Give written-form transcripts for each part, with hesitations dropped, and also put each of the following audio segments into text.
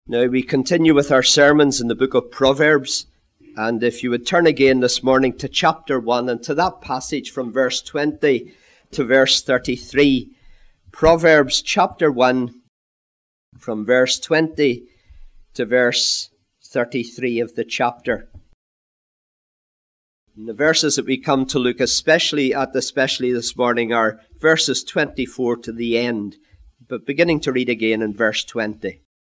Now we continue with our sermons in the book of Proverbs, and if you would turn again this morning to chapter 1 and to that passage from verse 20 to verse 33. Proverbs chapter 1 from verse 20 to verse 33 of the chapter. And the verses that we come to look especially this morning are verses 24 to the end, but beginning to read again in verse 20.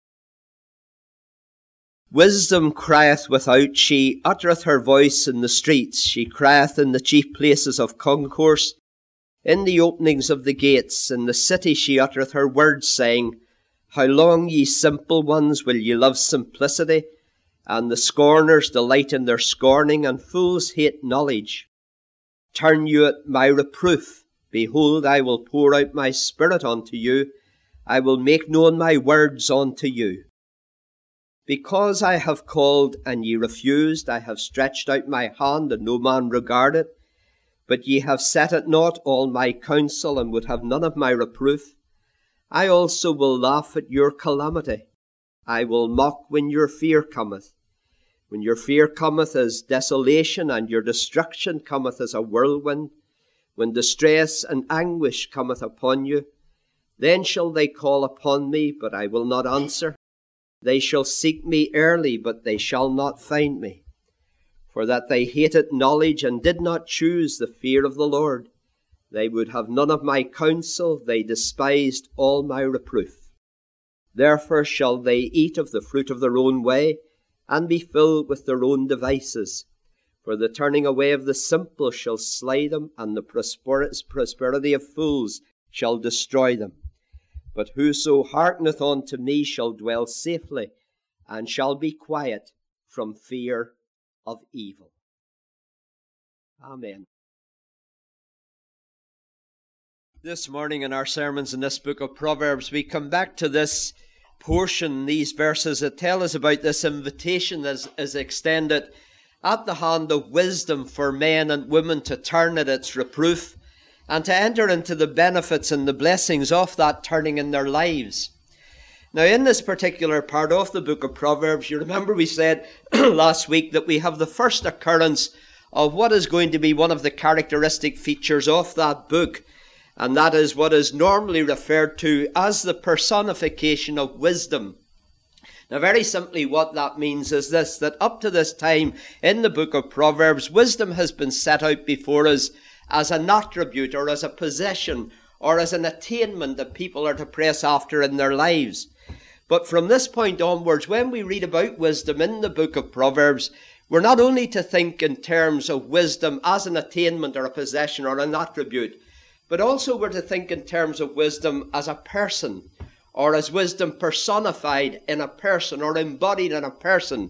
Wisdom crieth without, she uttereth her voice in the streets. She crieth in the chief places of concourse, in the openings of the gates. In the city she uttereth her words, saying, How long, ye simple ones, will ye love simplicity? And the scorners delight in their scorning, and fools hate knowledge. Turn you at my reproof. Behold, I will pour out my spirit unto you. I will make known my words unto you. Because I have called, and ye refused, I have stretched out my hand, and no man regarded. But ye have set at naught all my counsel, and would have none of my reproof. I also will laugh at your calamity. I will mock when your fear cometh. When your fear cometh as desolation, and your destruction cometh as a whirlwind, when distress and anguish cometh upon you, then shall they call upon me, but I will not answer. They shall seek me early, but they shall not find me. For that they hated knowledge, and did not choose the fear of the Lord. They would have none of my counsel, they despised all my reproof. Therefore shall they eat of the fruit of their own way, and be filled with their own devices. For the turning away of the simple shall slay them, and the prosperity of fools shall destroy them. But whoso hearkeneth unto me shall dwell safely, and shall be quiet from fear of evil. Amen. This morning in our sermons in this book of Proverbs, we come back to this portion, these verses that tell us about this invitation that is extended at the hand of wisdom for men and women to turn at its reproof, and to enter into the benefits and the blessings of that turning in their lives. Now, in this particular part of the book of Proverbs, you remember we said last week that we have the first occurrence of what is going to be one of the characteristic features of that book, and that is what is normally referred to as the personification of wisdom. Now, very simply, what that means is this, that up to this time in the book of Proverbs, wisdom has been set out before us as an attribute or as a possession or as an attainment that people are to press after in their lives. But from this point onwards, when we read about wisdom in the book of Proverbs, we're not only to think in terms of wisdom as an attainment or a possession or an attribute, but also we're to think in terms of wisdom as a person, or as wisdom personified in a person or embodied in a person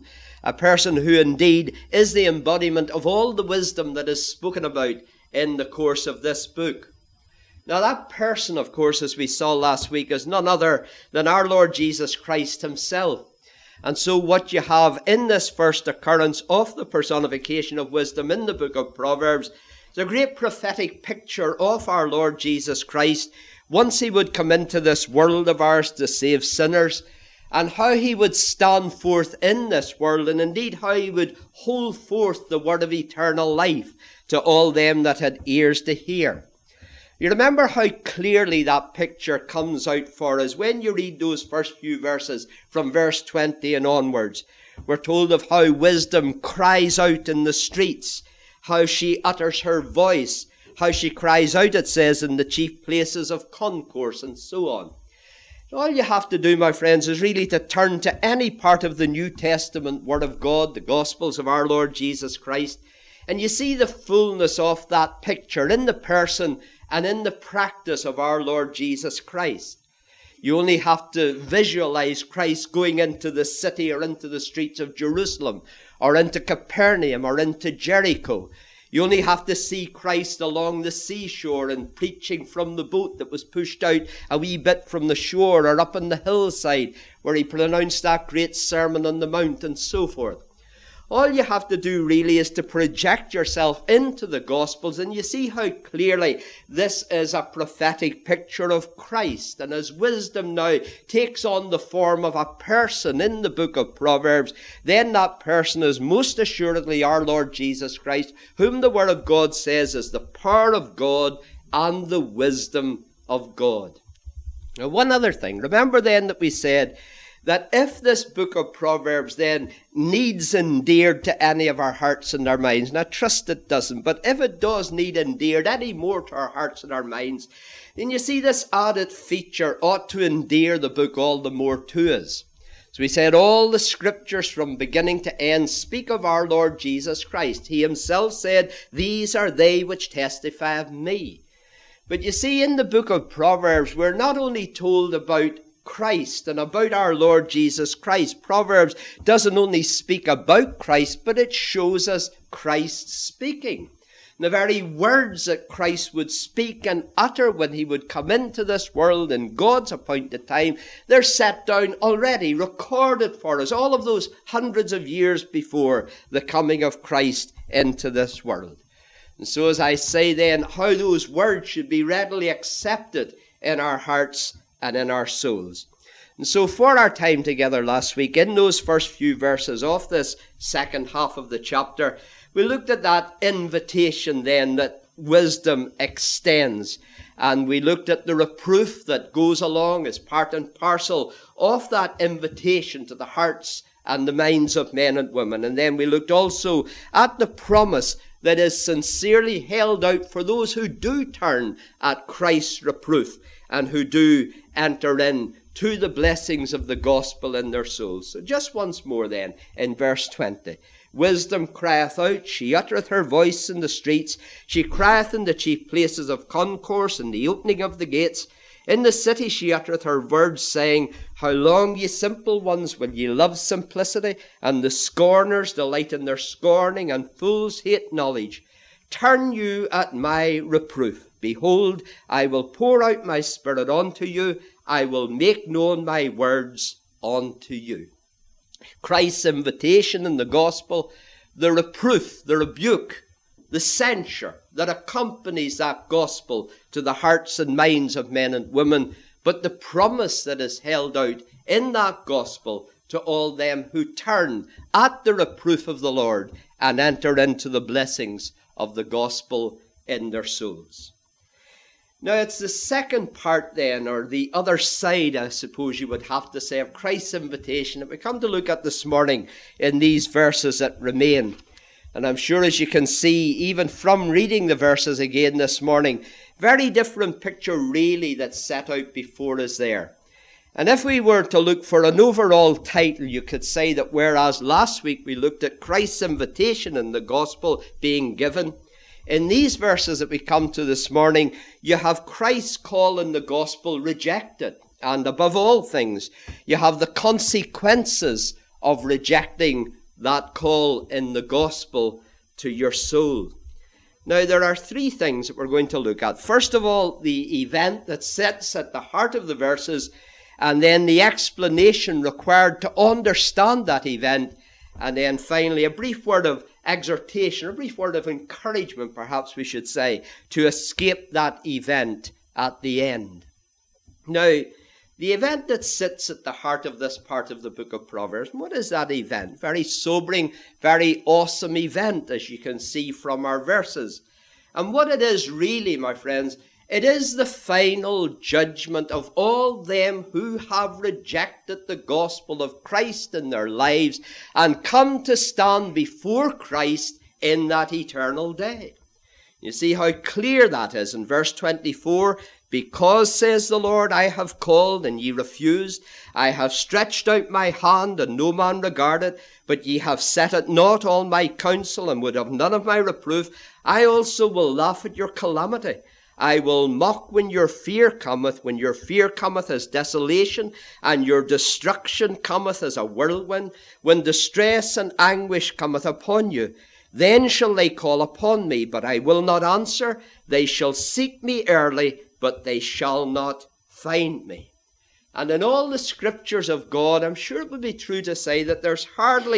who indeed is the embodiment of all the wisdom that is spoken about in the course of this book. Now, that person, of course, as we saw last week, is none other than our Lord Jesus Christ himself. And so what you have in this first occurrence of the personification of wisdom in the book of Proverbs is a great prophetic picture of our Lord Jesus Christ once he would come into this world of ours to save sinners, and how he would stand forth in this world, and indeed how he would hold forth the word of eternal life to all them that had ears to hear. You remember how clearly that picture comes out for us when you read those first few verses from verse 20 and onwards. We're told of how wisdom cries out in the streets, how she utters her voice, how she cries out, it says, in the chief places of concourse, and so on. All you have to do, my friends, is really to turn to any part of the New Testament Word of God, the Gospels of our Lord Jesus Christ, and you see the fullness of that picture in the person and in the practice of our Lord Jesus Christ. You only have to visualize Christ going into the city or into the streets of Jerusalem or into Capernaum or into Jericho. You only have to see Christ along the seashore and preaching from the boat that was pushed out a wee bit from the shore, or up on the hillside where he pronounced that great Sermon on the Mount, and so forth. All you have to do really is to project yourself into the Gospels, and you see how clearly this is a prophetic picture of Christ. And as wisdom now takes on the form of a person in the book of Proverbs, then that person is most assuredly our Lord Jesus Christ, whom the Word of God says is the power of God and the wisdom of God. Now, one other thing. Remember then that we said that if this book of Proverbs then needs endeared to any of our hearts and our minds, and I trust it doesn't, but if it does need endeared any more to our hearts and our minds, then you see this added feature ought to endear the book all the more to us. So we said all the scriptures from beginning to end speak of our Lord Jesus Christ. He himself said, "These are they which testify of me." But you see, in the book of Proverbs, we're not only told about Christ and about our Lord Jesus Christ. Proverbs doesn't only speak about Christ, but it shows us Christ speaking. The very words that Christ would speak and utter when he would come into this world in God's appointed time, they're set down already, recorded for us, all of those hundreds of years before the coming of Christ into this world. And so as I say then, how those words should be readily accepted in our hearts and in our souls. And so for our time together last week, in those first few verses of this second half of the chapter, we looked at that invitation then that wisdom extends. And we looked at the reproof that goes along as part and parcel of that invitation to the hearts and the minds of men and women. And then we looked also at the promise that is sincerely held out for those who do turn at Christ's reproof and who do enter in to the blessings of the gospel in their souls. So just once more then, in verse 20. Wisdom crieth out, she uttereth her voice in the streets, she crieth in the chief places of concourse, in the opening of the gates. In the city she uttereth her words, saying, How long, ye simple ones, will ye love simplicity? And the scorners delight in their scorning, and fools hate knowledge. Turn you at my reproof. Behold, I will pour out my spirit unto you. I will make known my words unto you. Christ's invitation in the gospel, the reproof, the rebuke, the censure that accompanies that gospel to the hearts and minds of men and women, but the promise that is held out in that gospel to all them who turn at the reproof of the Lord and enter into the blessings of the gospel in their souls. Now, it's the second part then, or the other side, I suppose you would have to say, of Christ's invitation that we come to look at this morning in these verses that remain. And I'm sure, as you can see, even from reading the verses again this morning, very different picture really that's set out before us there. And if we were to look for an overall title, you could say that whereas last week we looked at Christ's invitation in the gospel being given, in these verses that we come to this morning, you have Christ's call in the gospel rejected. And above all things, you have the consequences of rejecting that call in the gospel to your soul. Now, there are three things that we're going to look at. First of all, the event that sits at the heart of the verses, and then the explanation required to understand that event, and then finally a brief word of exhortation, a brief word of encouragement, perhaps we should say, to escape that event at the end. Now, the event that sits at the heart of this part of the book of Proverbs, what is that event? Very sobering, very awesome event, as you can see from our verses. And what it is really, my friends, it is the final judgment of all them who have rejected the gospel of Christ in their lives and come to stand before Christ in that eternal day. You see how clear that is in verse 24. Because, says the Lord, I have called, and ye refused. I have stretched out my hand, and no man regarded. But ye have set at naught all my counsel, and would have none of my reproof. I also will laugh at your calamity. I will mock when your fear cometh as desolation, and your destruction cometh as a whirlwind, when distress and anguish cometh upon you. Then shall they call upon me, but I will not answer. They shall seek me early, but they shall not find me. And in all the scriptures of God, I'm sure it would be true to say that there's hardly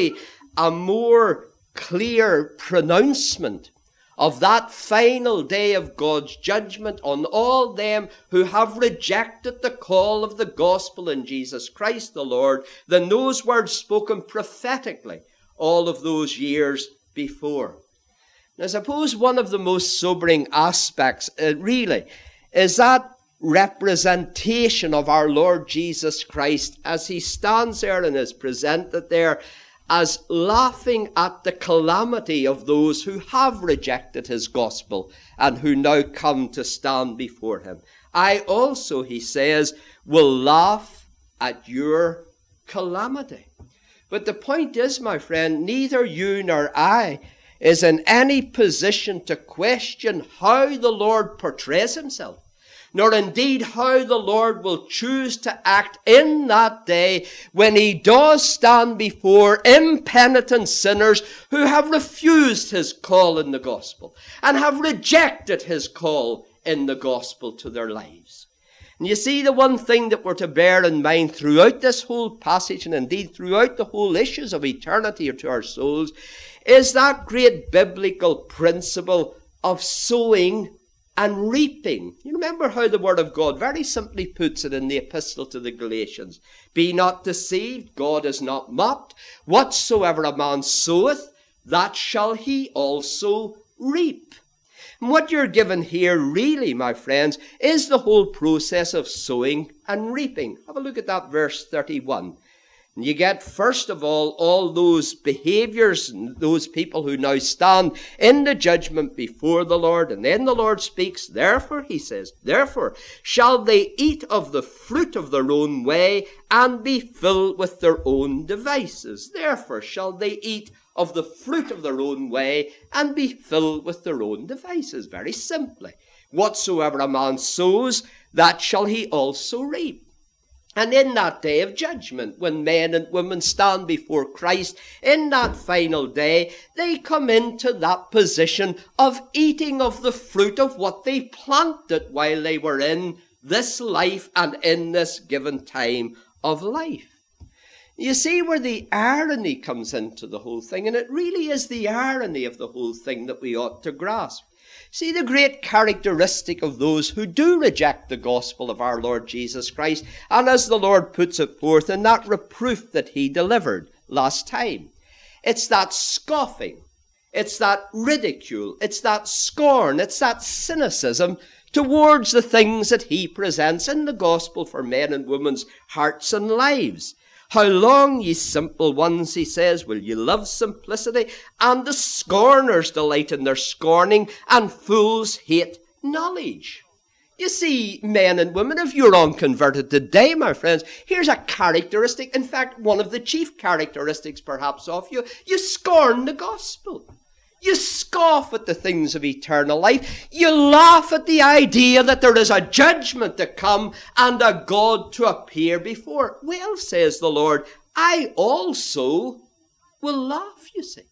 a more clear pronouncement of that final day of God's judgment on all them who have rejected the call of the gospel in Jesus Christ the Lord than those words spoken prophetically all of those years before. And I suppose one of the most sobering aspects really is that representation of our Lord Jesus Christ as he stands there and is presented there as laughing at the calamity of those who have rejected his gospel and who now come to stand before him. I also, he says, will laugh at your calamity. But the point is, my friend, neither you nor I is in any position to question how the Lord portrays himself, nor indeed how the Lord will choose to act in that day when he does stand before impenitent sinners who have refused his call in the gospel and have rejected his call in the gospel to their lives. And you see, the one thing that we're to bear in mind throughout this whole passage, and indeed throughout the whole issues of eternity to our souls, is that great biblical principle of sowing and reaping. You remember how the Word of God very simply puts it in the Epistle to the Galatians. Be not deceived, God is not mocked. Whatsoever a man soweth, that shall he also reap. And what you're given here really, my friends, is the whole process of sowing and reaping. Have a look at that verse 31. And you get, first of all those behaviors, those people who now stand in the judgment before the Lord. And then the Lord speaks, therefore, he says, therefore shall they eat of the fruit of their own way and be filled with their own devices. Therefore shall they eat of the fruit of their own way and be filled with their own devices. Very simply, whatsoever a man sows, that shall he also reap. And in that day of judgment, when men and women stand before Christ, in that final day, they come into that position of eating of the fruit of what they planted while they were in this life and in this given time of life. You see where the irony comes into the whole thing, and it really is the irony of the whole thing that we ought to grasp. See, the great characteristic of those who do reject the gospel of our Lord Jesus Christ, and as the Lord puts it forth in that reproof that he delivered last time, it's that scoffing, it's that ridicule, it's that scorn, it's that cynicism towards the things that he presents in the gospel for men and women's hearts and lives. How long, ye simple ones, he says, will ye love simplicity? And the scorners delight in their scorning, and fools hate knowledge. You see, men and women, if you're unconverted today, my friends, here's a characteristic, in fact, one of the chief characteristics perhaps of you. You scorn the gospel. You scoff at the things of eternal life. You laugh at the idea that there is a judgment to come and a God to appear before. Well, says the Lord, I also will laugh, you see.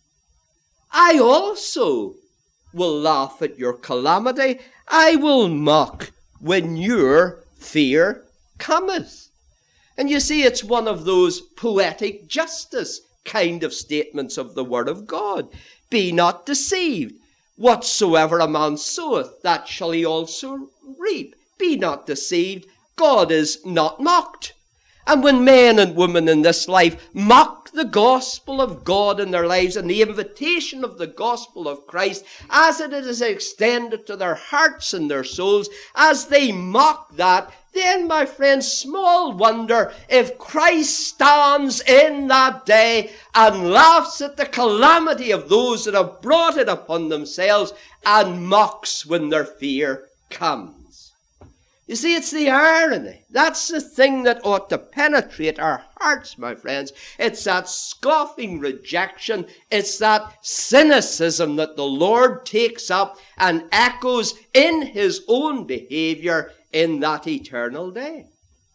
I also will laugh at your calamity. I will mock when your fear cometh. And you see, it's one of those poetic justice kind of statements of the Word of God. Be not deceived. Whatsoever a man soweth, that shall he also reap. Be not deceived. God is not mocked. And when men and women in this life mock the gospel of God in their lives and the invitation of the gospel of Christ as it is extended to their hearts and their souls, as they mock that, then, my friends, small wonder if Christ stands in that day and laughs at the calamity of those that have brought it upon themselves and mocks when their fear comes. You see, it's the irony. That's the thing that ought to penetrate our hearts, my friends. It's that scoffing rejection. It's that cynicism that the Lord takes up and echoes in his own behavior in that eternal day.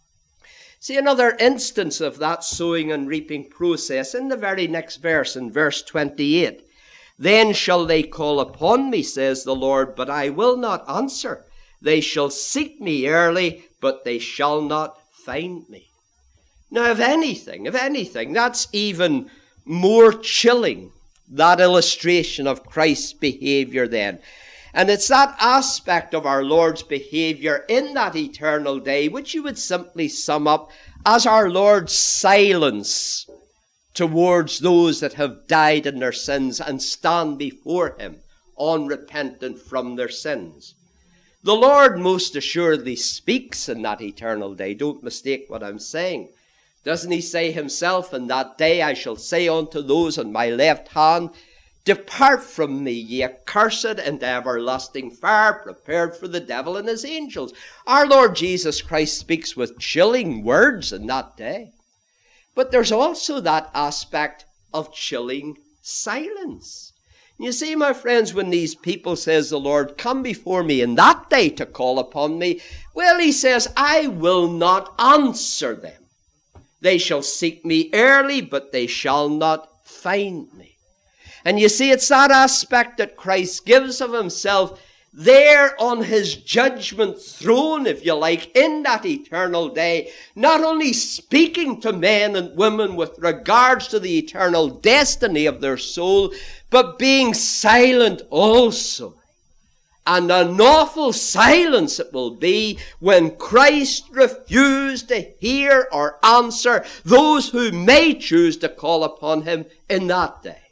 See, another instance of that sowing and reaping process in the very next verse, in verse 28. Then shall they call upon me, says the Lord, but I will not answer. They shall seek me early, but they shall not find me. Now, if anything, that's even more chilling, that illustration of Christ's behavior then. And it's that aspect of our Lord's behavior in that eternal day which you would simply sum up as our Lord's silence towards those that have died in their sins and stand before him unrepentant from their sins. The Lord most assuredly speaks in that eternal day. Don't mistake what I'm saying. Doesn't he say himself, in that day I shall say unto those on my left hand, depart from me, ye accursed, into everlasting fire, prepared for the devil and his angels. Our Lord Jesus Christ speaks with chilling words in that day. But there's also that aspect of chilling silence. You see, my friends, when these people, says the Lord, come before me in that day to call upon me, well, he says, I will not answer them. They shall seek me early, but they shall not find me. And you see, it's that aspect that Christ gives of himself there on his judgment throne, if you like, in that eternal day, not only speaking to men and women with regards to the eternal destiny of their soul, but being silent also. And an awful silence it will be when Christ refused to hear or answer those who may choose to call upon him in that day.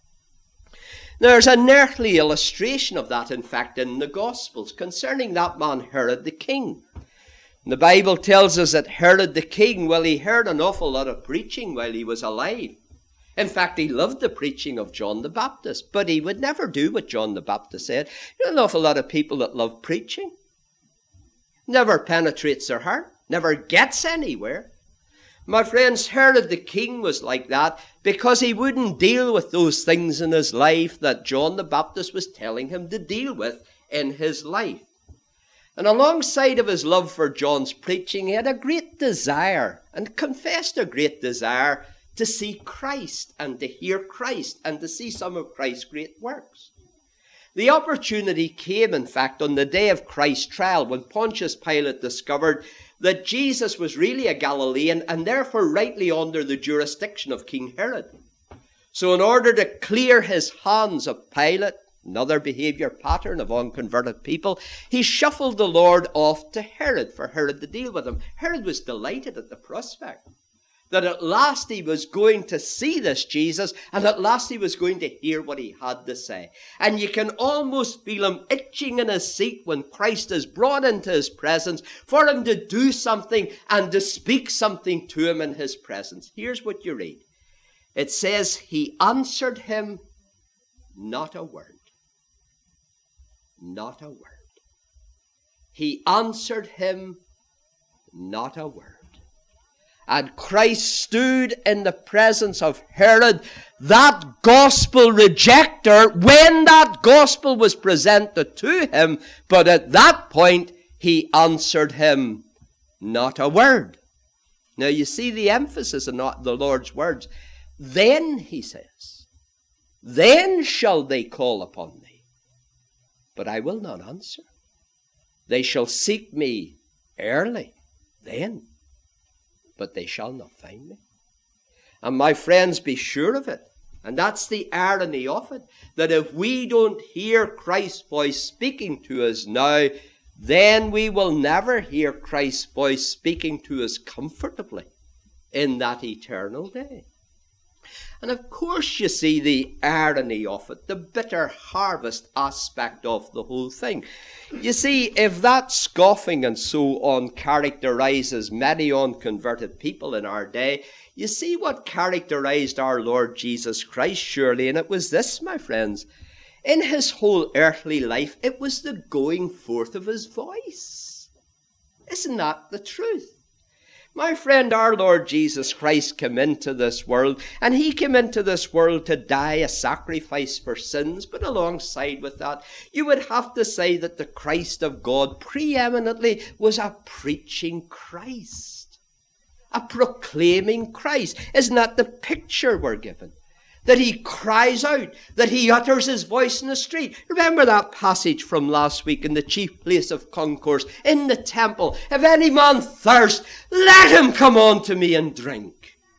There's an earthly illustration of that, in fact, in the Gospels concerning that man Herod the king. And the Bible tells us that Herod the king, well, he heard an awful lot of preaching while he was alive. In fact, he loved the preaching of John the Baptist, but he would never do what John the Baptist said. You know, an awful lot of people that love preaching. Never penetrates their heart, never gets anywhere. My friends, Herod the king was like that because he wouldn't deal with those things in his life that John the Baptist was telling him to deal with in his life. And alongside of his love for John's preaching, he had a great desire, and confessed a great desire, to see Christ and to hear Christ and to see some of Christ's great works. The opportunity came, in fact, on the day of Christ's trial when Pontius Pilate discovered that Jesus was really a Galilean and therefore rightly under the jurisdiction of King Herod. So in order to clear his hands of Pilate, another behavior pattern of unconverted people, he shuffled the Lord off to Herod for Herod to deal with him. Herod was delighted at the prospect that at last he was going to see this Jesus, and at last he was going to hear what he had to say. And you can almost feel him itching in his seat when Christ is brought into his presence for him to do something and to speak something to him in his presence. Here's what you read. It says, he answered him not a word. Not a word. He answered him not a word. And Christ stood in the presence of Herod, that gospel rejecter, when that gospel was presented to him. But at that point, he answered him not a word. Now you see the emphasis in the Lord's words. Then, he says, then shall they call upon me, but I will not answer. They shall seek me early, then, but they shall not find me. And my friends, be sure of it. And that's the irony of it, that if we don't hear Christ's voice speaking to us now, then we will never hear Christ's voice speaking to us comfortably in that eternal day. And of course you see the irony of it, the bitter harvest aspect of the whole thing. You see, if that scoffing and so on characterizes many unconverted people in our day, you see what characterized our Lord Jesus Christ surely, and it was this, my friends. In his whole earthly life, it was the going forth of his voice. Isn't that the truth? My friend, our Lord Jesus Christ came into this world, and he came into this world to die a sacrifice for sins. But alongside with that, you would have to say that the Christ of God preeminently was a preaching Christ, a proclaiming Christ. Isn't that the picture we're given? That he cries out, that he utters his voice in the street. Remember that passage from last week in the chief place of concourse, in the temple. If any man thirst, let him come unto me and drink.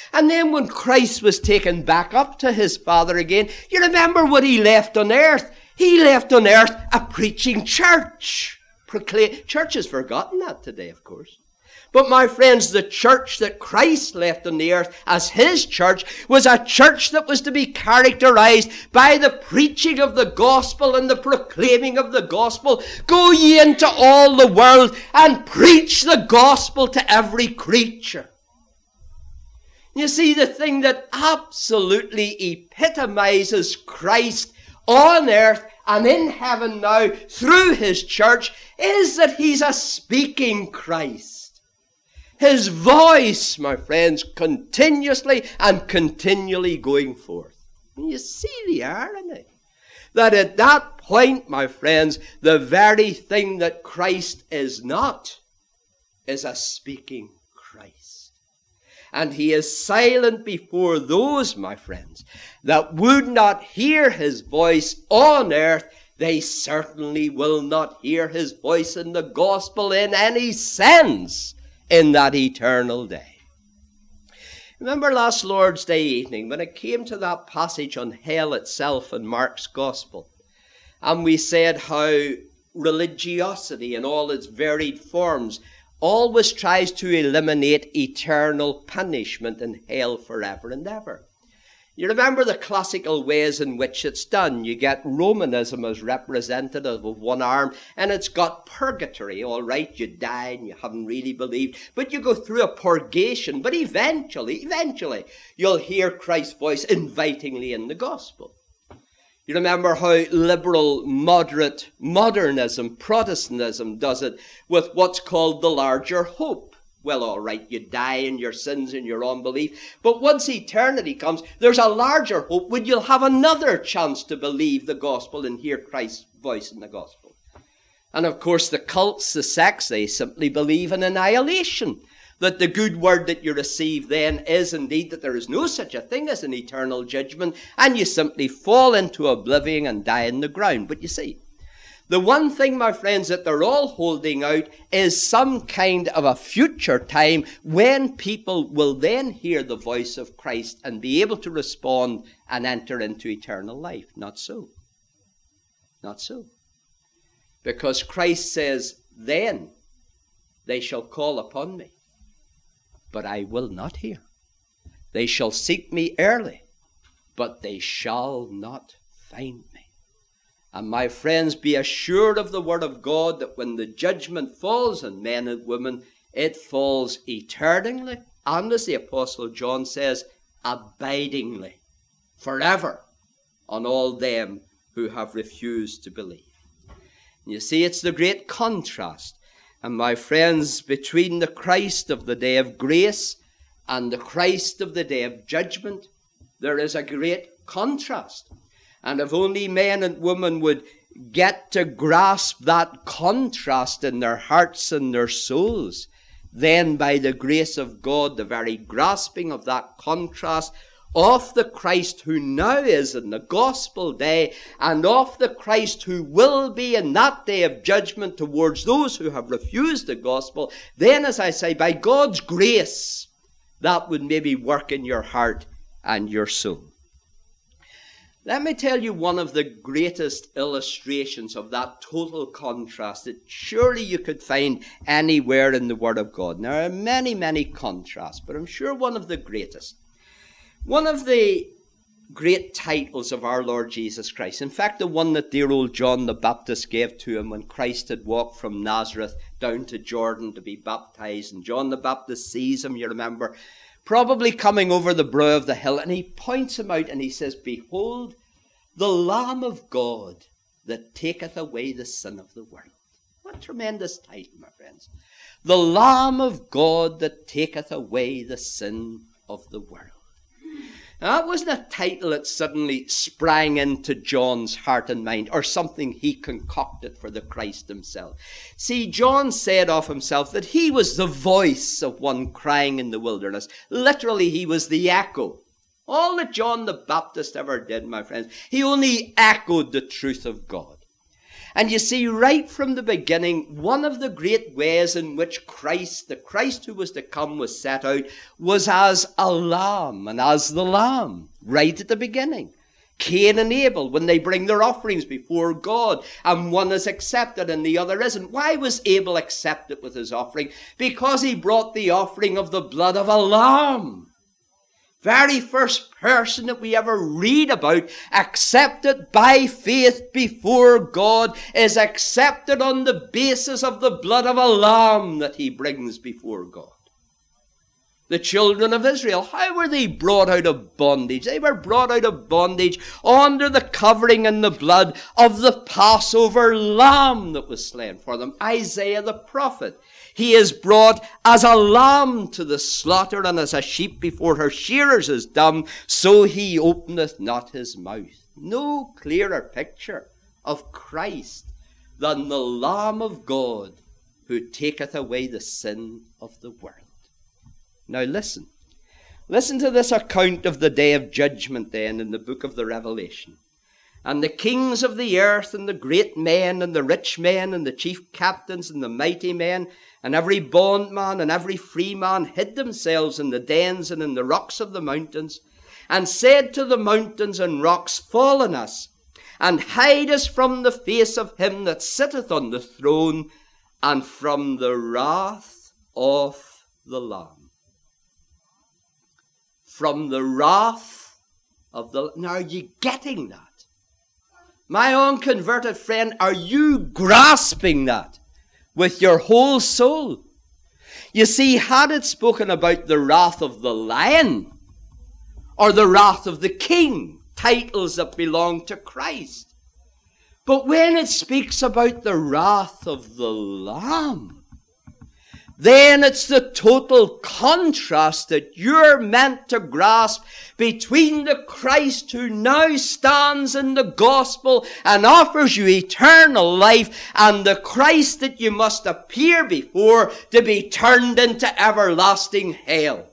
And then when Christ was taken back up to his Father again, you remember what he left on earth? He left on earth a preaching church. Church has forgotten that today, of course. But my friends, the church that Christ left on the earth as his church was a church that was to be characterized by the preaching of the gospel and the proclaiming of the gospel. Go ye into all the world and preach the gospel to every creature. You see, the thing that absolutely epitomizes Christ on earth and in heaven now through his church is that he's a speaking Christ. His voice, my friends, continuously and continually going forth. And you see the irony. That at that point, my friends, the very thing that Christ is not is a speaking Christ. And he is silent before those, my friends, that would not hear his voice on earth. They certainly will not hear his voice in the gospel in any sense in that eternal day. Remember last Lord's Day evening when it came to that passage on hell itself in Mark's Gospel, and we said how religiosity in all its varied forms always tries to eliminate eternal punishment in hell forever and ever. You remember the classical ways in which it's done. You get Romanism as representative of one arm, and it's got purgatory. All right, you die and you haven't really believed, but you go through a purgation. But eventually, you'll hear Christ's voice invitingly in the gospel. You remember how liberal, moderate modernism, Protestantism does it with what's called the larger hope. Well, all right, you die in your sins and your unbelief. But once eternity comes, there's a larger hope when you'll have another chance to believe the gospel and hear Christ's voice in the gospel. And of course, the cults, the sects, they simply believe in annihilation. That the good word that you receive then is indeed that there is no such a thing as an eternal judgment, and you simply fall into oblivion and die in the ground. But you see, the one thing, my friends, that they're all holding out is some kind of a future time when people will then hear the voice of Christ and be able to respond and enter into eternal life. Not so. Not so. Because Christ says, then they shall call upon me, but I will not hear. They shall seek me early, but they shall not find me. And my friends, be assured of the word of God that when the judgment falls on men and women, it falls eternally, and as the Apostle John says, abidingly, forever, on all them who have refused to believe. And you see, it's the great contrast. And my friends, between the Christ of the day of grace and the Christ of the day of judgment, there is a great contrast. And if only men and women would get to grasp that contrast in their hearts and their souls, then by the grace of God, the very grasping of that contrast of the Christ who now is in the gospel day, and of the Christ who will be in that day of judgment towards those who have refused the gospel, then, as I say, by God's grace, that would maybe work in your heart and your soul. Let me tell you one of the greatest illustrations of that total contrast that surely you could find anywhere in the Word of God. There are many, many contrasts, but I'm sure one of the greatest. One of the great titles of our Lord Jesus Christ, in fact, the one that dear old John the Baptist gave to him when Christ had walked from Nazareth down to Jordan to be baptized, and John the Baptist sees him, you remember, probably coming over the brow of the hill, and he points him out and he says, behold, the Lamb of God that taketh away the sin of the world. What a tremendous title, my friends. The Lamb of God that taketh away the sin of the world. Now, that wasn't a title that suddenly sprang into John's heart and mind, or something he concocted for the Christ himself. See, John said of himself that he was the voice of one crying in the wilderness. Literally, he was the echo. All that John the Baptist ever did, my friends, he only echoed the truth of God. And you see, right from the beginning, one of the great ways in which Christ, the Christ who was to come, was set out was as a lamb and as the lamb, right at the beginning. Cain and Abel, when they bring their offerings before God, and one is accepted and the other isn't. Why was Abel accepted with his offering? Because he brought the offering of the blood of a lamb. Very first person that we ever read about accepted by faith before God is accepted on the basis of the blood of a lamb that he brings before God. The children of Israel, how were they brought out of bondage? They were brought out of bondage under the covering and the blood of the Passover lamb that was slain for them. Isaiah the prophet, he is brought as a lamb to the slaughter, and as a sheep before her shearers is dumb, so he openeth not his mouth. No clearer picture of Christ than the Lamb of God who taketh away the sin of the world. Now listen. Listen to this account of the day of judgment then in the book of the Revelation. And the kings of the earth, and the great men, and the rich men, and the chief captains, and the mighty men, and every bondman and every free man hid themselves in the dens and in the rocks of the mountains, and said to the mountains and rocks, Fall on us, and hide us from the face of him that sitteth on the throne, and from the wrath of the Lamb. From the wrath of the... Now, are you getting that? My unconverted friend, are you grasping that with your whole soul? You see, had it spoken about the wrath of the lion or the wrath of the king, titles that belong to Christ, but when it speaks about the wrath of the Lamb, then it's the total contrast that you're meant to grasp between the Christ who now stands in the gospel and offers you eternal life, and the Christ that you must appear before to be turned into everlasting hell.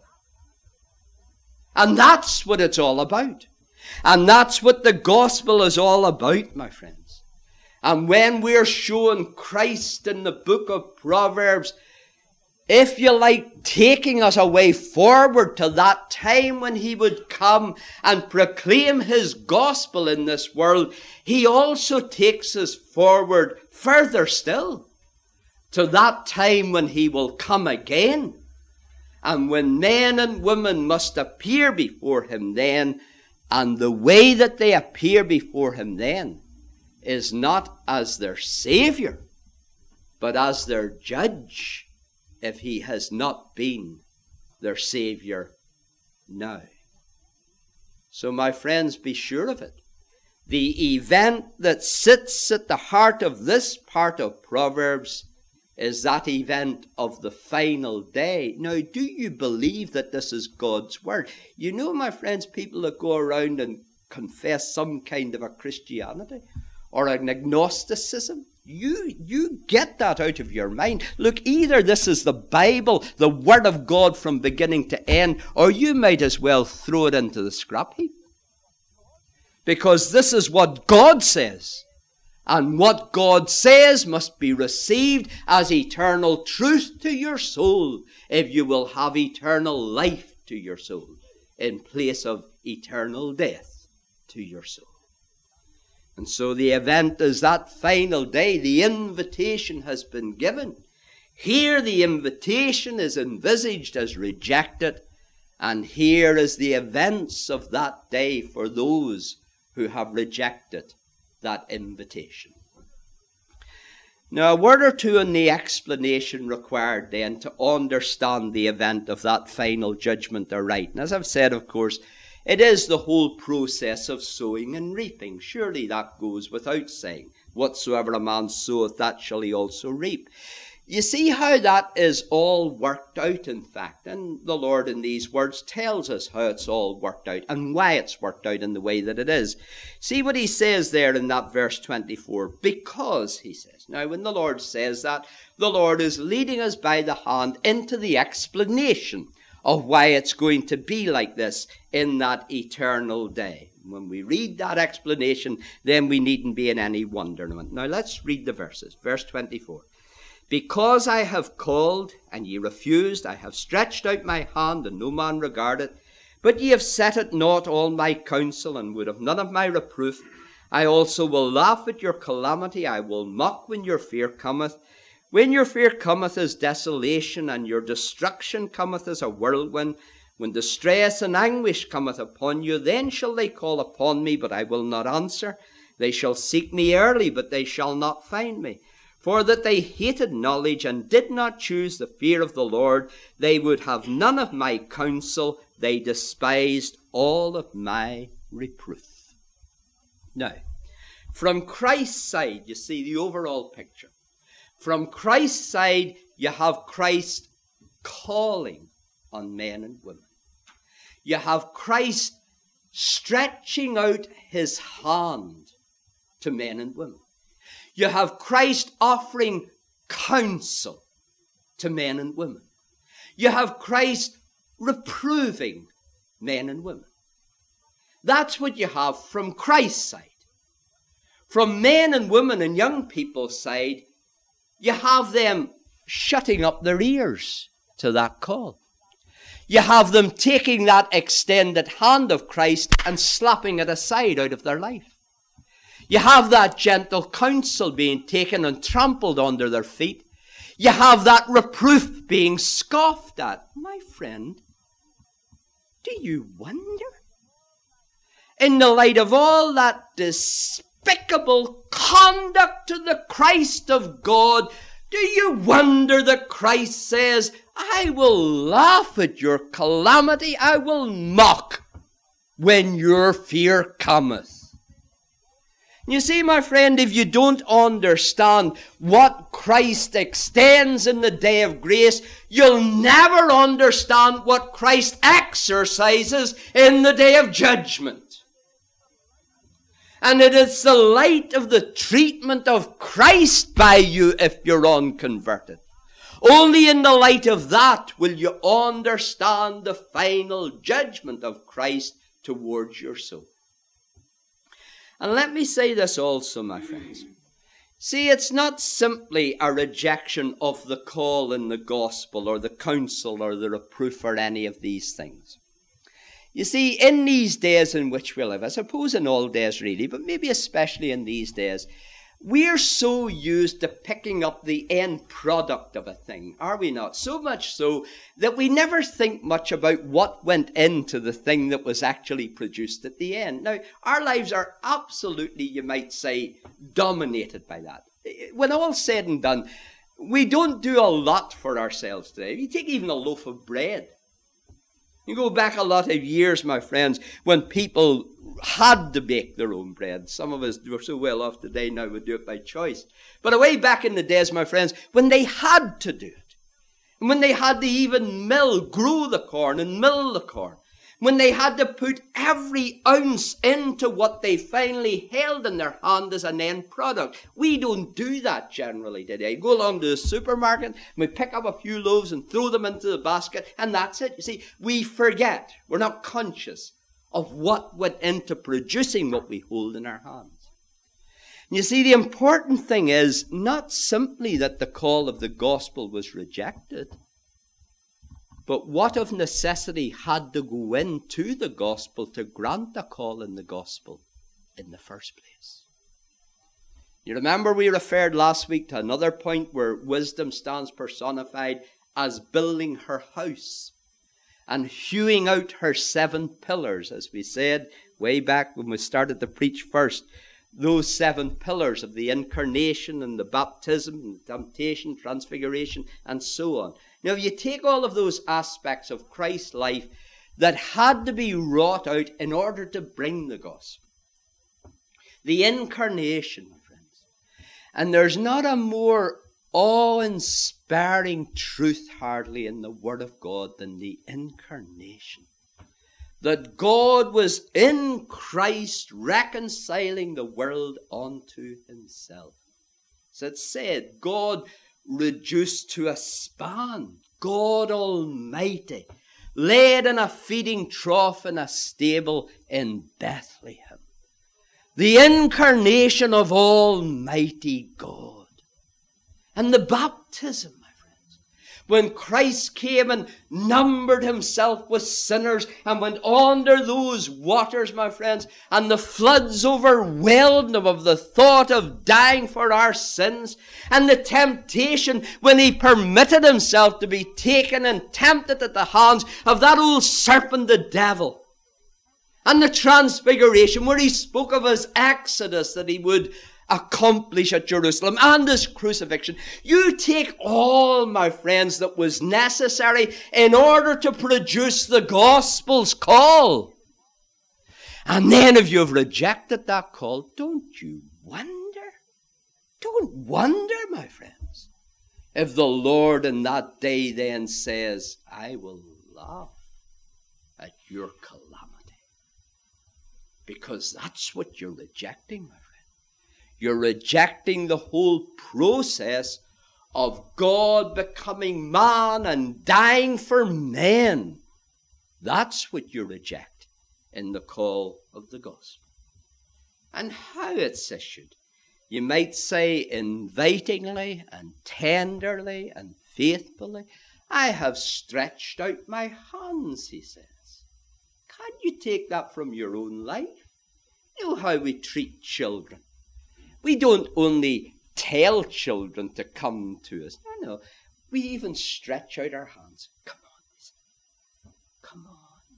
And that's what it's all about. And that's what the gospel is all about, my friends. And when we're shown Christ in the book of Proverbs, if you like, taking us away forward to that time when he would come and proclaim his gospel in this world, he also takes us forward further still to that time when he will come again, and when men and women must appear before him then, and the way that they appear before him then is not as their Savior, but as their judge, if he has not been their Savior now. So, my friends, be sure of it. The event that sits at the heart of this part of Proverbs is that event of the final day. Now, do you believe that this is God's word? You know, my friends, people that go around and confess some kind of a Christianity or an agnosticism, You get that out of your mind. Look, either this is the Bible, the Word of God from beginning to end, or you might as well throw it into the scrap heap. Because this is what God says. And what God says must be received as eternal truth to your soul if you will have eternal life to your soul in place of eternal death to your soul. And so the event is that final day. The invitation has been given. Here the invitation is envisaged as rejected. And here is the events of that day for those who have rejected that invitation. Now, a word or two on the explanation required then to understand the event of that final judgment aright. And as I've said, of course, it is the whole process of sowing and reaping. Surely that goes without saying. Whatsoever a man soweth, that shall he also reap. You see how that is all worked out, in fact. And the Lord in these words tells us how it's all worked out and why it's worked out in the way that it is. See what he says there in that verse 24. Because, he says. Now, when the Lord says that, the Lord is leading us by the hand into the explanation of why it's going to be like this in that eternal day. When we read that explanation, then we needn't be in any wonderment. Now let's read the verses. Verse 24. Because I have called, and ye refused, I have stretched out my hand, and no man regarded. But ye have set at naught all my counsel, and would have none of my reproof. I also will laugh at your calamity. I will mock when your fear cometh. When your fear cometh as desolation, and your destruction cometh as a whirlwind, when distress and anguish cometh upon you, then shall they call upon me, but I will not answer. They shall seek me early, but they shall not find me. For that they hated knowledge, and did not choose the fear of the Lord, they would have none of my counsel. They despised all of my reproof. Now, from Christ's side, you see the overall picture. From Christ's side, you have Christ calling on men and women. You have Christ stretching out his hand to men and women. You have Christ offering counsel to men and women. You have Christ reproving men and women. That's what you have from Christ's side. From men and women and young people's side, you have them shutting up their ears to that call. You have them taking that extended hand of Christ and slapping it aside out of their life. You have that gentle counsel being taken and trampled under their feet. You have that reproof being scoffed at. My friend, do you wonder? In the light of all that despicable conduct to the Christ of God, do you wonder that Christ says, I will laugh at your calamity, I will mock when your fear cometh? You see, my friend, if you don't understand what Christ extends in the day of grace, you'll never understand what Christ exercises in the day of judgment. And it is the light of the treatment of Christ by you if you're unconverted. Only in the light of that will you understand the final judgment of Christ towards your soul. And let me say this also, my friends. See, it's not simply a rejection of the call in the gospel or the counsel or the reproof or any of these things. You see, in these days in which we live, I suppose in all days really, but maybe especially in these days, we're so used to picking up the end product of a thing, are we not? So much so that we never think much about what went into the thing that was actually produced at the end. Now, our lives are absolutely, you might say, dominated by that. When all's said and done, we don't do a lot for ourselves today. If you take even a loaf of bread, you go back a lot of years, my friends, when people had to bake their own bread. Some of us were so well off today now we do it by choice. But away back in the days, my friends, when they had to do it, and when they had to even grow the corn and mill the corn, when they had to put every ounce into what they finally held in their hand as an end product. We don't do that generally today. Go along to the supermarket, and we pick up a few loaves and throw them into the basket, and that's it. You see, we forget. We're not conscious of what went into producing what we hold in our hands. And you see, the important thing is not simply that the call of the gospel was rejected, but what of necessity had to go into the gospel to grant a call in the gospel in the first place? You remember we referred last week to another point where wisdom stands personified as building her house and hewing out her 7 pillars, as we said way back when we started to preach first. Those 7 pillars of the incarnation and the baptism and the temptation, transfiguration, and so on. Now, you take all of those aspects of Christ's life that had to be wrought out in order to bring the gospel. The incarnation, my friends. And there's not a more awe-inspiring truth hardly in the Word of God than the incarnation. That God was in Christ reconciling the world unto himself. So it said, God reduced to a span, God Almighty, laid in a feeding trough in a stable in Bethlehem. The incarnation of Almighty God. And the baptism, my friends, when Christ came and numbered himself with sinners and went under those waters, my friends, and the floods overwhelmed him of the thought of dying for our sins, and the temptation when he permitted himself to be taken and tempted at the hands of that old serpent, the devil. And the transfiguration, where he spoke of his exodus that he would accomplish at Jerusalem, and his crucifixion. You take all, my friends, that was necessary in order to produce the gospel's call. And then if you've rejected that call, don't you wonder? Don't wonder, my friends, if the Lord in that day then says, I will laugh at your calamity. Because that's what you're rejecting, my friend. You're rejecting the whole process of God becoming man and dying for men. That's what you reject in the call of the gospel. And how it's issued, you might say invitingly and tenderly and faithfully. I have stretched out my hands, he says. Can't you take that from your own life? You know how we treat children. We don't only tell children to come to us. No, we even stretch out our hands. Come on, come on.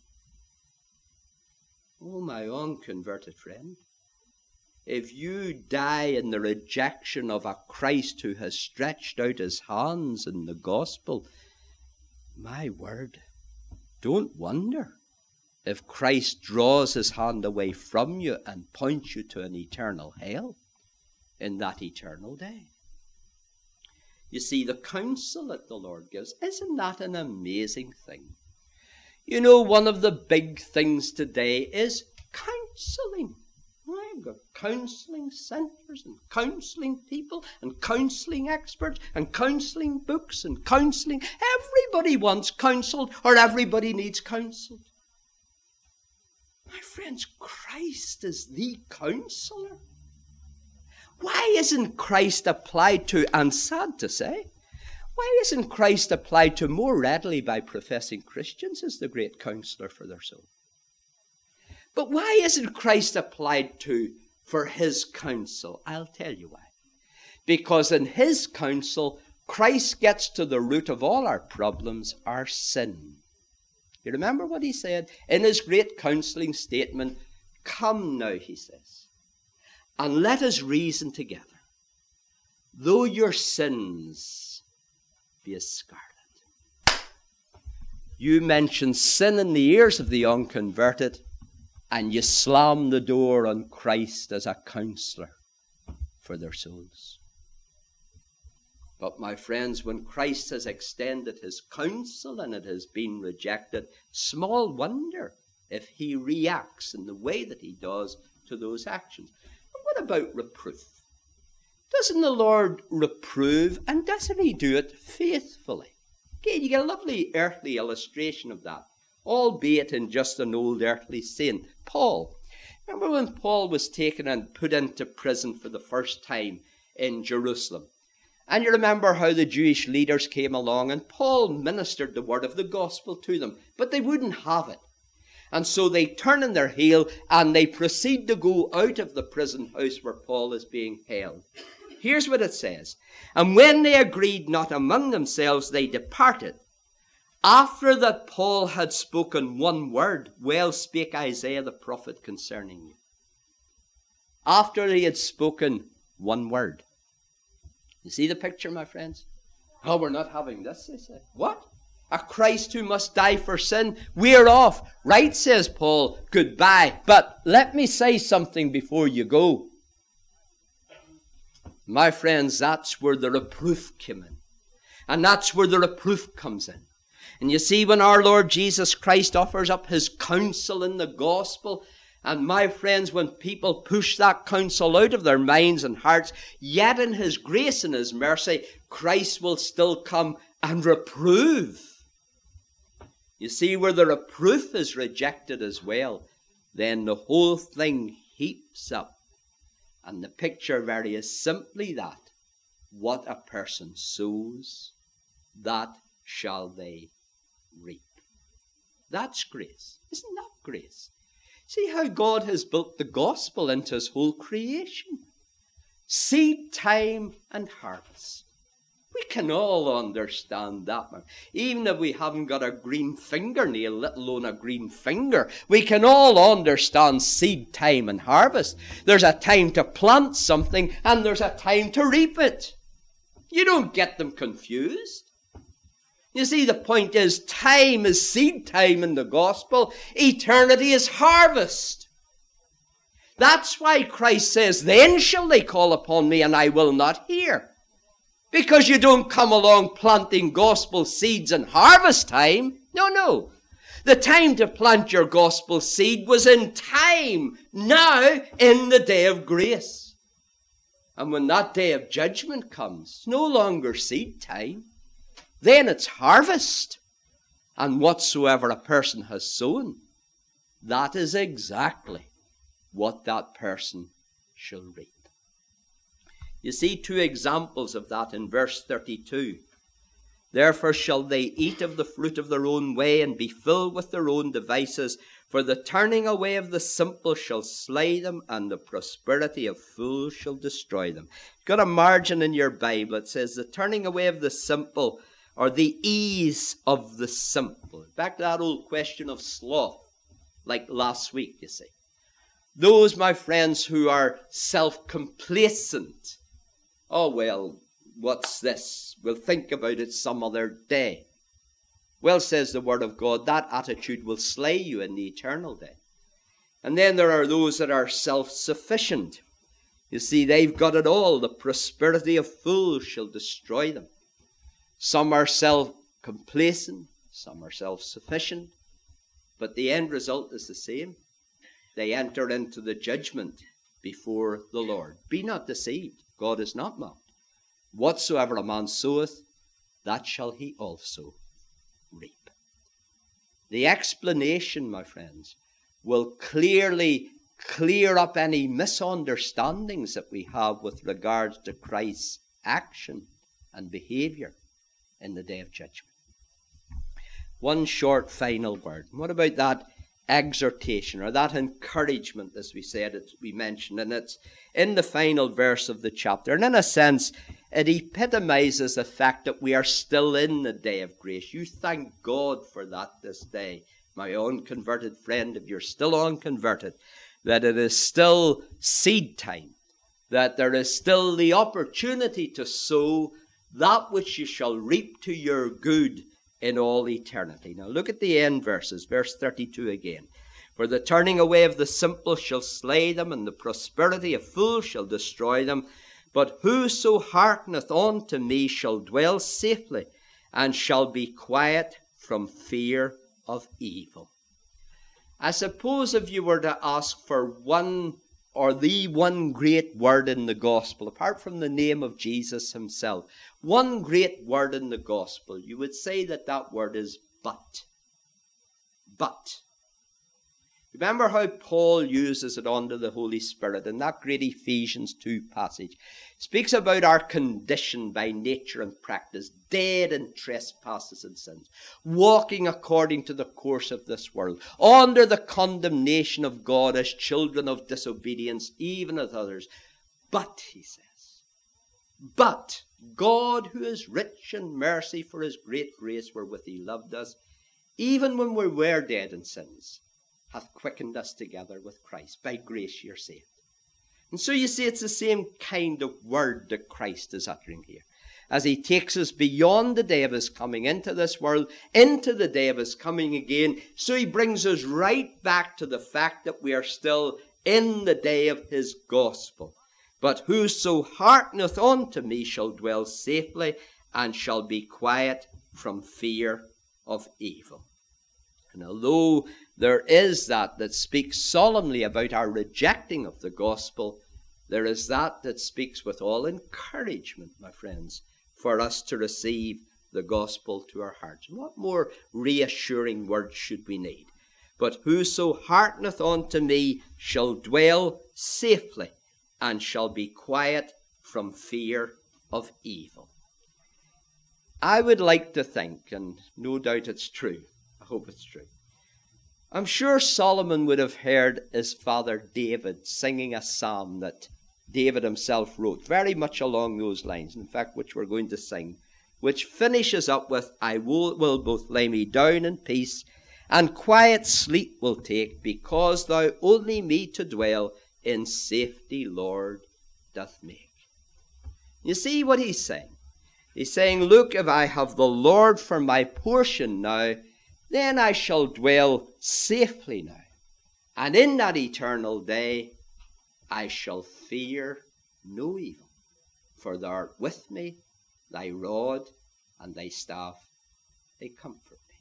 Oh, my unconverted friend, if you die in the rejection of a Christ who has stretched out his hands in the gospel, my word, don't wonder if Christ draws his hand away from you and points you to an eternal hell in that eternal day. You see, the counsel that the Lord gives, isn't that an amazing thing? You know, one of the big things today is counseling. I've got counseling centers and counseling people and counseling experts and counseling books and counseling. Everybody wants counseled, or everybody needs counseled. My friends, Christ is the counselor. Why isn't Christ applied to, and sad to say, why isn't Christ applied to more readily by professing Christians as the great counselor for their soul? But why isn't Christ applied to for his counsel? I'll tell you why. Because in his counsel, Christ gets to the root of all our problems, our sin. You remember what he said in his great counseling statement? Come now, he says, and let us reason together. Though your sins be as scarlet. You mention sin in the ears of the unconverted, and you slam the door on Christ as a counselor for their souls. But my friends, when Christ has extended his counsel and it has been rejected, small wonder if he reacts in the way that he does to those actions. And what about reproof? Doesn't the Lord reprove, and doesn't he do it faithfully? Okay, you get a lovely earthly illustration of that, albeit in just an old earthly saint, Paul. Remember when Paul was taken and put into prison for the first time in Jerusalem? And you remember how the Jewish leaders came along and Paul ministered the word of the gospel to them, but they wouldn't have it. And so they turn on their heel and they proceed to go out of the prison house where Paul is being held. Here's what it says. And when they agreed not among themselves, they departed. After that Paul had spoken one word, well spake Isaiah the prophet concerning you. After he had spoken one word. You see the picture, my friends? Oh, we're not having this, they say. What? A Christ who must die for sin? We're off. Right, says Paul. Goodbye. But let me say something before you go. My friends, that's where the reproof came in. And that's where the reproof comes in. And you see, when our Lord Jesus Christ offers up his counsel in the gospel, and my friends, when people push that counsel out of their minds and hearts, yet in his grace and his mercy, Christ will still come and reprove. You see, where the reproof is rejected as well, then the whole thing heaps up. And the picture very is simply that what a person sows, that shall they reap. That's grace. Isn't that grace? See how God has built the gospel into his whole creation. Seed time and harvest. We can all understand that, man. Even if we haven't got a green fingernail, let alone a green finger, we can all understand seed time and harvest. There's a time to plant something and there's a time to reap it. You don't get them confused. You see, the point is, time is seed time in the gospel. Eternity is harvest. That's why Christ says, then shall they call upon me and I will not hear. Because you don't come along planting gospel seeds in harvest time. No. The time to plant your gospel seed was in time, now in the day of grace. And when that day of judgment comes, it's no longer seed time. Then it's harvest. And whatsoever a person has sown, that is exactly what that person shall reap. You see two examples of that in verse 32. Therefore shall they eat of the fruit of their own way and be filled with their own devices. For the turning away of the simple shall slay them, and the prosperity of fools shall destroy them. You've got a margin in your Bible. It says the turning away of the simple, or the ease of the simple. Back to that old question of sloth, like last week, you see. Those, my friends, who are self-complacent. Oh, well, what's this? We'll think about it some other day. Well, says the Word of God, that attitude will slay you in the eternal day. And then there are those that are self-sufficient. You see, they've got it all. The prosperity of fools shall destroy them. Some are self-complacent, some are self-sufficient, but the end result is the same. They enter into the judgment before the Lord. Be not deceived. God is not mocked. Whatsoever a man soweth, that shall he also reap. The explanation, my friends, will clearly clear up any misunderstandings that we have with regards to Christ's action and behavior in the day of judgment. One short final word. What about that exhortation or that encouragement, as we said, we mentioned, and it's in the final verse of the chapter. And in a sense, it epitomizes the fact that we are still in the day of grace. You thank God for that this day, my unconverted friend, if you're still unconverted, that it is still seed time, that there is still the opportunity to sow that which you shall reap to your good in all eternity. Now look at the end verses, verse 32 again. For the turning away of the simple shall slay them, and the prosperity of fools shall destroy them. But whoso hearkeneth unto me shall dwell safely, and shall be quiet from fear of evil. I suppose if you were to ask for one or the one great word in the gospel, apart from the name of Jesus himself, one great word in the gospel, you would say that that word is but. But. Remember how Paul uses it under the Holy Spirit in that great Ephesians 2 passage. Speaks about our condition by nature and practice, dead in trespasses and sins, walking according to the course of this world, under the condemnation of God as children of disobedience, even as others. But, he says, but God, who is rich in mercy for his great grace wherewith he loved us, even when we were dead in sins, hath quickened us together with Christ. By grace you're saved. And so you see, it's the same kind of word that Christ is uttering here. As he takes us beyond the day of his coming into this world, into the day of his coming again. So he brings us right back to the fact that we are still in the day of his gospel. But whoso hearkeneth unto me shall dwell safely, and shall be quiet from fear of evil. And although there is that speaks solemnly about our rejecting of the gospel, there is that speaks with all encouragement, my friends, for us to receive the gospel to our hearts. What more reassuring words should we need? But whoso hearkeneth unto me shall dwell safely, and shall be quiet from fear of evil. I would like to think, and no doubt it's true, I hope it's true, I'm sure Solomon would have heard his father David singing a psalm that David himself wrote, very much along those lines, in fact, which we're going to sing, which finishes up with, I will both lay me down in peace, and quiet sleep will take, because thou only me to dwell in safety, Lord, doth make. You see what he's saying? He's saying, look, if I have the Lord for my portion now, then I shall dwell safely now. And in that eternal day, I shall fear no evil. For thou art with me, thy rod and thy staff, they comfort me.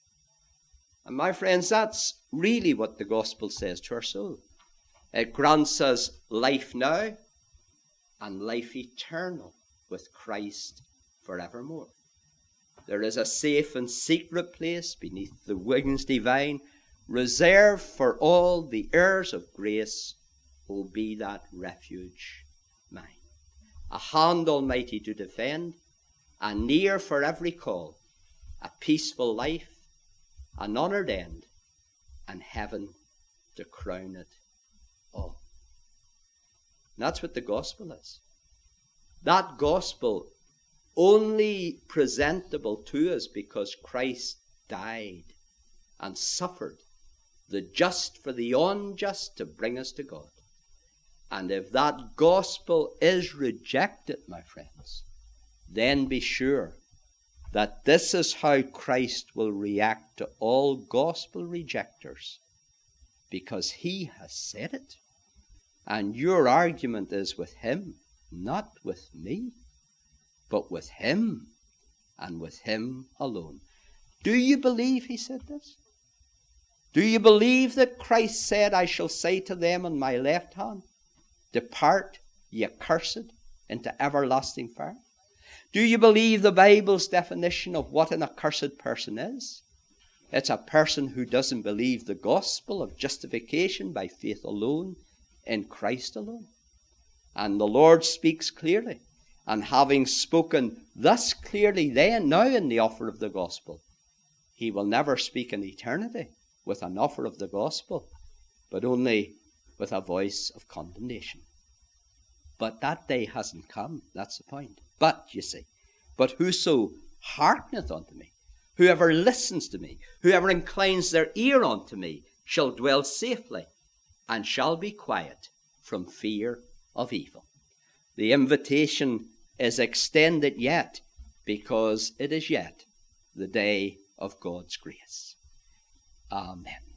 And my friends, that's really what the gospel says to our soul. It grants us life now and life eternal with Christ forevermore. There is a safe and secret place beneath the wings divine, reserved for all the heirs of grace. Oh, be that refuge mine. A hand almighty to defend, and near for every call, a peaceful life, an honoured end, and heaven to crown it all. And that's what the gospel is. That gospel only presentable to us because Christ died and suffered, the just for the unjust, to bring us to God. And if that gospel is rejected, my friends, then be sure that this is how Christ will react to all gospel rejectors, because he has said it. And your argument is with him, not with me, but with him, and with him alone. Do you believe he said this? Do you believe that Christ said, I shall say to them on my left hand, depart, ye accursed, into everlasting fire? Do you believe the Bible's definition of what an accursed person is? It's a person who doesn't believe the gospel of justification by faith alone, in Christ alone. And the Lord speaks clearly. And having spoken thus clearly then, now in the offer of the gospel, he will never speak in eternity with an offer of the gospel, but only with a voice of condemnation. But that day hasn't come, that's the point. But, you see, but whoso hearkeneth unto me, whoever listens to me, whoever inclines their ear unto me, shall dwell safely, and shall be quiet from fear of evil. The invitation is extended yet, because it is yet the day of God's grace. Amen.